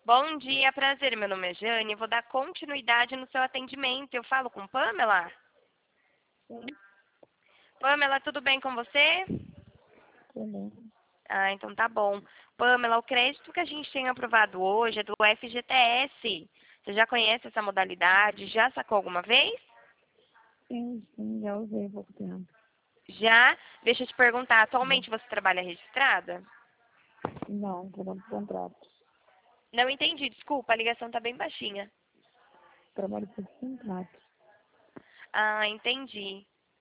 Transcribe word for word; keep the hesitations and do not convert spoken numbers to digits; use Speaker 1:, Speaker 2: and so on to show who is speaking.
Speaker 1: Bom dia, prazer. Meu nome é Jane. Vou dar continuidade no seu atendimento. Eu falo com Pamela?
Speaker 2: Sim,
Speaker 1: Pamela, tudo bem com você?
Speaker 2: tudo bem.
Speaker 1: Ah, então tá bom. Pamela, o crédito que a gente tem aprovado hoje é do F G T S. Você já conhece essa modalidade? Já sacou alguma vez?
Speaker 2: Sim, sim, já usei há pouco tempo.
Speaker 1: Já? Deixa eu te perguntar, atualmente você trabalha registrada?
Speaker 2: Não, trabalho por contrato.
Speaker 1: Não entendi, desculpa, a ligação tá bem baixinha.
Speaker 2: Trabalho por contrato.
Speaker 1: Ah, entendi.